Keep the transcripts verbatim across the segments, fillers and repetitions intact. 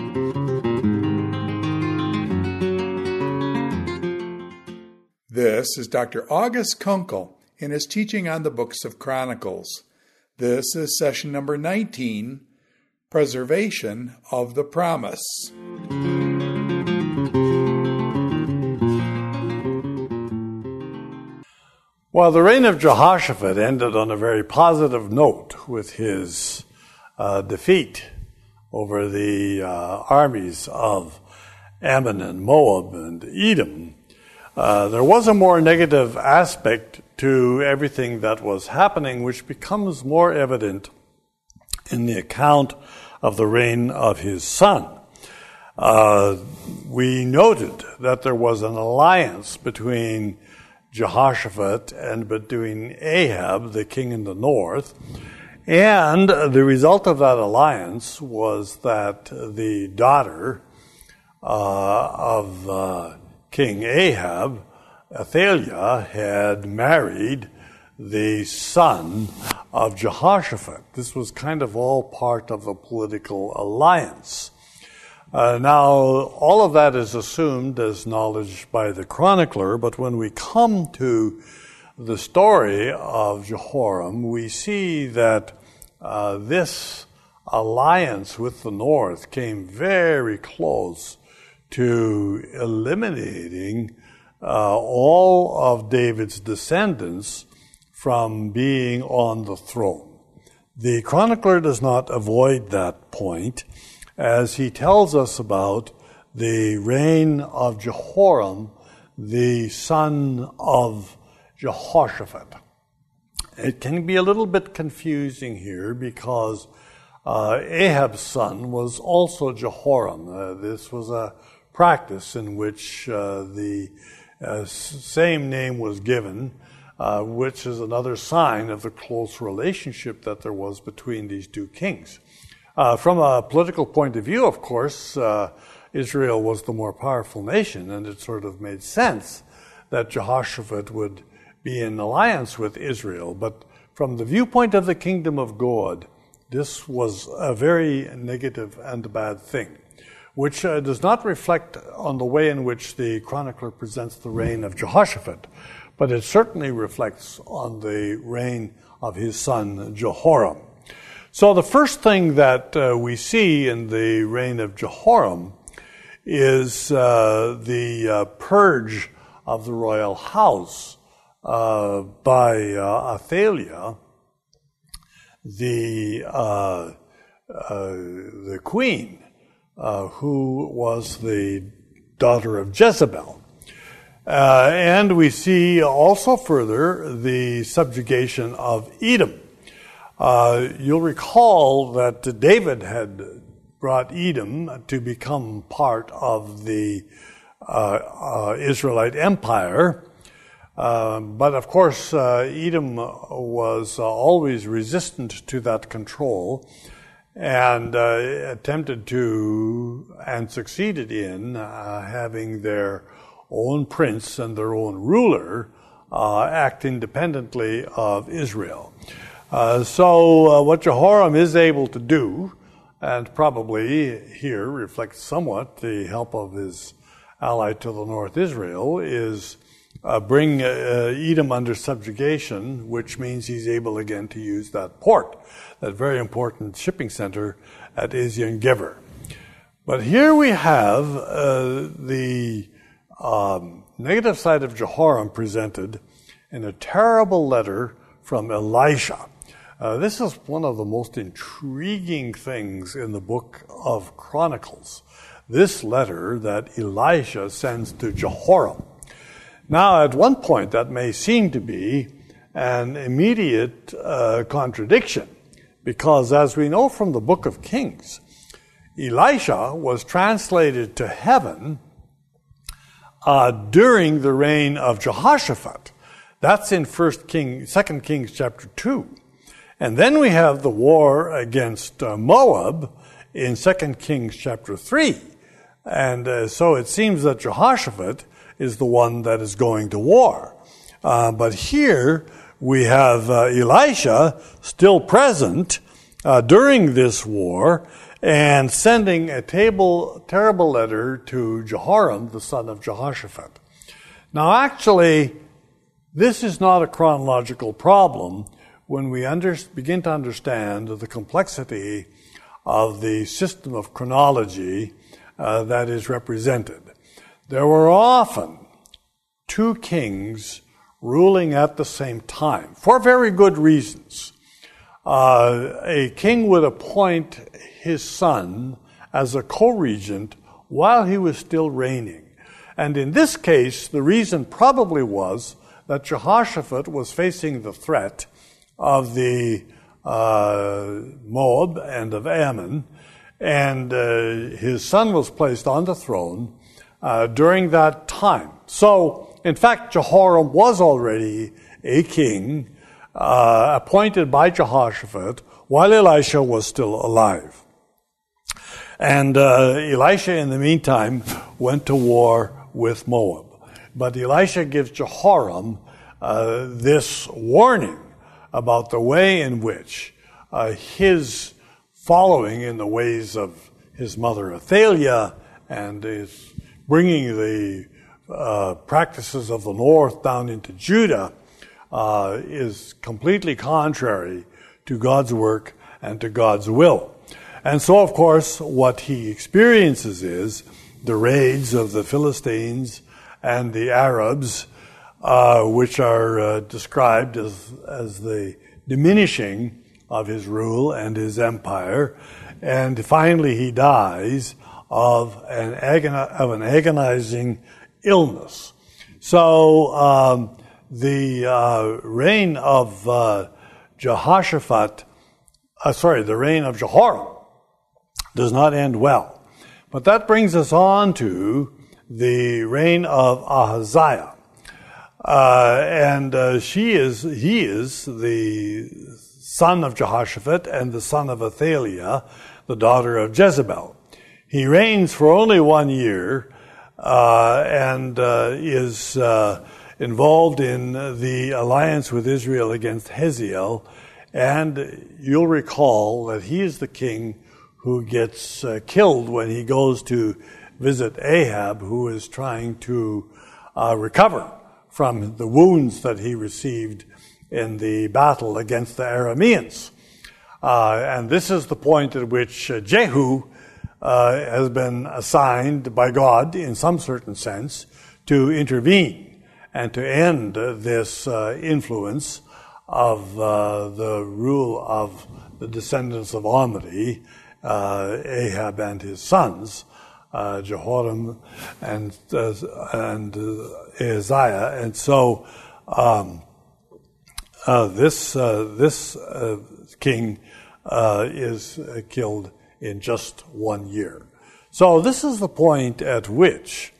This is Doctor August Kunkel in his teaching on the books of Chronicles. This is session number nineteen, Preservation of the Promise. Well, the reign of Jehoshaphat ended on a very positive note with his uh, defeat over the uh, armies of Ammon and Moab and Edom. Uh, there was a more negative aspect to everything that was happening, which becomes more evident in the account of the reign of his son. Uh, we noted that there was an alliance between Jehoshaphat and between Ahab, the king in the north, and the result of that alliance was that the daughter uh, of uh, King Ahab, Athaliah, had married the son of Jehoshaphat. This was kind of all part of a political alliance. Uh, now, all of that is assumed as knowledge by the chronicler, but when we come to the story of Jehoram, we see that uh, this alliance with the north came very close to eliminating uh, all of David's descendants from being on the throne. The chronicler does not avoid that point as he tells us about the reign of Jehoram, the son of Jehoshaphat. It can be a little bit confusing here because uh, Ahab's son was also Jehoram. Uh, this was a practice in which uh, the uh, same name was given, uh, which is another sign of the close relationship that there was between these two kings. Uh, from a political point of view, of course, uh, Israel was the more powerful nation, and it sort of made sense that Jehoshaphat would be in alliance with Israel. But from the viewpoint of the kingdom of God, this was a very negative and bad thing, which uh, does not reflect on the way in which the chronicler presents the reign of Jehoshaphat, but it certainly reflects on the reign of his son Jehoram. So the first thing that uh, we see in the reign of Jehoram is uh, the uh, purge of the royal house uh, by uh, Athaliah, the uh, uh, the queen, uh, who was the daughter of Jezebel. Uh, and we see also further the subjugation of Edom. Uh, you'll recall that David had brought Edom to become part of the uh, uh, Israelite empire. Uh, but of course, uh, Edom was uh, always resistant to that control and uh, attempted to and succeeded in uh, having their own prince and their own ruler uh, act independently of Israel. Uh, so uh, what Jehoram is able to do, and probably here reflects somewhat the help of his ally to the north, Israel, is uh, bring uh, Edom under subjugation, which means he's able again to use that port, that very important shipping center at Ezion Geber. But here we have uh, the um, negative side of Jehoram presented in a terrible letter from Elisha. Uh, this is one of the most intriguing things in the book of Chronicles, this letter that Elisha sends to Jehoram. Now, at one point, that may seem to be an immediate uh, contradiction, because as we know from the book of Kings, Elisha was translated to heaven uh, during the reign of Jehoshaphat. That's in First King, Second Kings chapter two. And then we have the war against uh, Moab in Second Kings chapter three. And uh, so it seems that Jehoshaphat is the one that is going to war. Uh, but here we have uh, Elisha still present uh, during this war, and sending a table, terrible letter to Jehoram, the son of Jehoshaphat. Now, actually, this is not a chronological problem when we under, begin to understand the complexity of the system of chronology uh, that is represented. There were often two kings ruling at the same time, for very good reasons. Uh, a king would appoint his son as a co-regent while he was still reigning. And in this case, the reason probably was that Jehoshaphat was facing the threat of the uh, Moab and of Ammon, and uh, his son was placed on the throne uh, during that time. So, in fact, Jehoram was already a king uh, appointed by Jehoshaphat while Elisha was still alive. And uh, Elisha, in the meantime, went to war with Moab. But Elisha gives Jehoram uh, this warning about the way in which uh, his following in the ways of his mother Athaliah and his bringing the uh, practices of the north down into Judah uh, is completely contrary to God's work and to God's will. And so, of course, what he experiences is the raids of the Philistines and the Arabs, uh, which are uh, described as, as the diminishing of his rule and his empire. And finally he dies of an, agoni- of an agonizing illness. So um, the uh, reign of uh, Jehoshaphat, uh, sorry, the reign of Jehoram does not end well. But that brings us on to the reign of Ahaziah. Uh, and uh, she is, he is the son of Jehoshaphat and the son of Athaliah, the daughter of Jezebel. He reigns for only one year uh, and uh, is uh, involved in the alliance with Israel against Hazael. And you'll recall that he is the king who gets uh, killed when he goes to visit Ahab, who is trying to uh, recover from the wounds that he received in the battle against the Arameans. Uh, and this is the point at which uh, Jehu uh, has been assigned by God, in some certain sense, to intervene and to end uh, this uh, influence of uh, the rule of the descendants of Omri, uh, Ahab and his sons, uh, Jehoram and uh, and uh, Ahaziah. And so um, uh, this uh, this uh, king uh, is uh, killed in just one year. So this is the point at which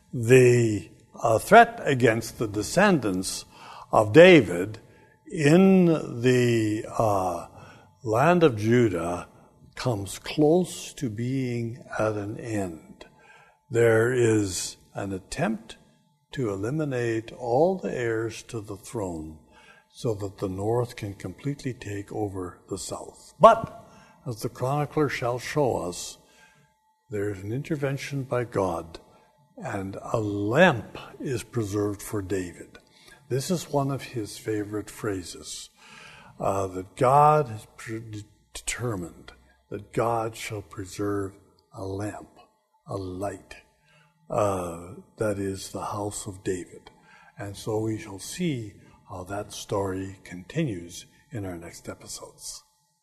the uh, threat against the descendants of David in the uh, land of Judah comes close to being at an end. There is an attempt to eliminate all the heirs to the throne so that the north can completely take over the south. But, as the chronicler shall show us, there is an intervention by God, and a lamp is preserved for David. This is one of his favorite phrases, uh, that God has pre- determined that God shall preserve a lamp, a light, uh, that is the house of David. And so we shall see how that story continues in our next episodes.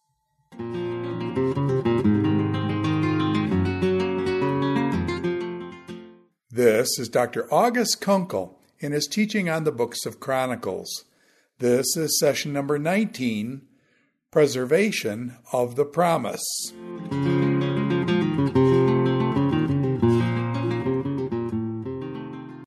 This is Doctor August Kunkel in his teaching on the books of Chronicles. This is session number nineteen, Preservation of the Promise.